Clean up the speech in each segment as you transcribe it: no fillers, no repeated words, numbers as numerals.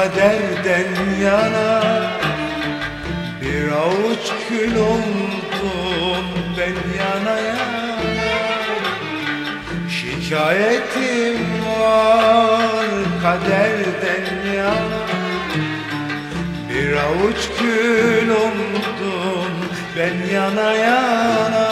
kaderden yana. Bir avuç kül oldum ben yana yana. Şikayetim var kaderden yana. Bir avuç kül oldum ben yana yana.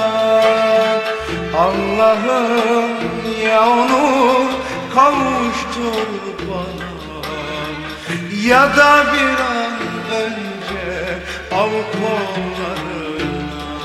Allah'ım ya onu kavuştur bana, ya da bir an önce al kollarına.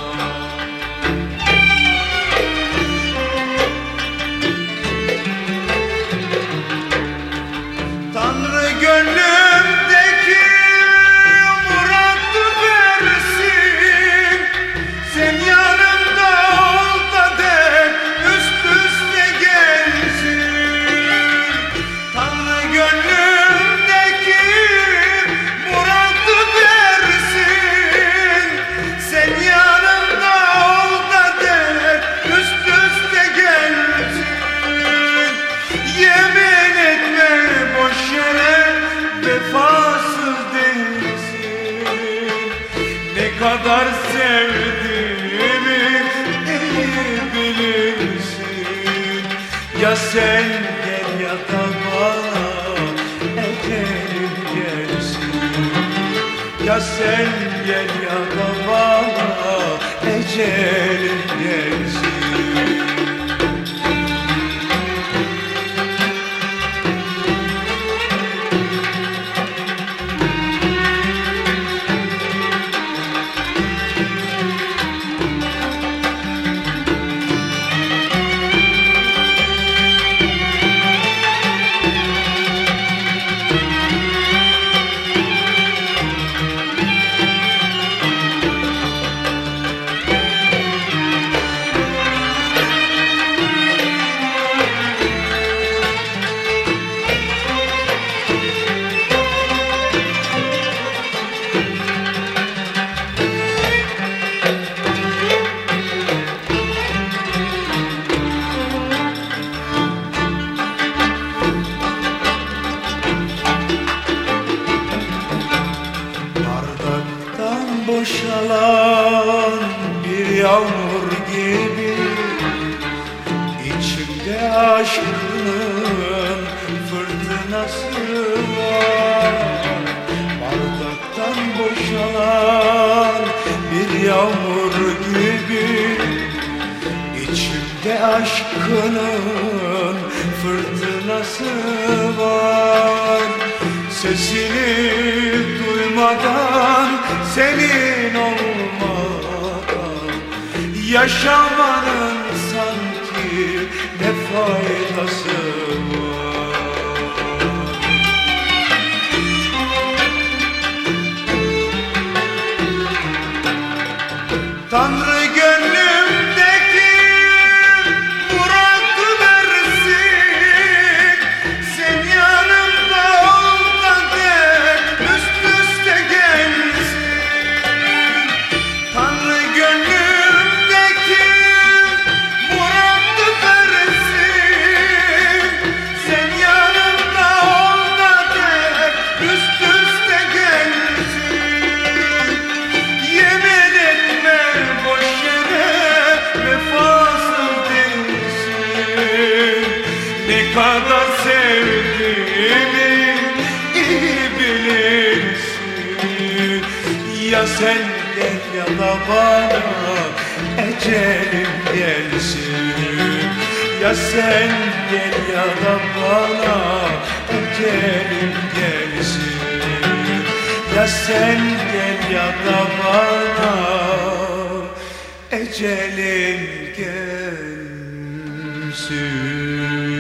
Tanrı gönlümdeki muratı versin. Sen yanımda ol da de üst üste gelsin. Tanrı gönlümdeki muratı versin. Sen yanımda ol da de üst üste gelsin. Yemin etme boş yere vefasız değilsin. Ne kadar sevdiğimi iyi bilirsin. Ya sen gel ya da bana ecelim gelsin. Ya sen gel ya da bana ecelim gelsin. Boşalan bir yağmur gibi içimde aşkının fırtınası var. Bardaktan boşalan bir yağmur gibi içimde aşkının fırtınası var. Sesini duymadan, senin olmadan yaşamanın sanki ne faydası var? Tanrı gönlümdeki muratı versin. Sen yanımda ol da de üst üste gelsin. Tanrı gönlümdeki muratı versin. Sen yanımda ol da de üst üste gelsin. Yemin etme boş yere vefasız değilsin. Ne kadar sevdiğimi iyi bilirsin. Ya sen gel ya da bana ecelim gelsin. Ya sen gel ya da bana ecelim gelsin. Ya sen gel ya da bana ecelim gelsin.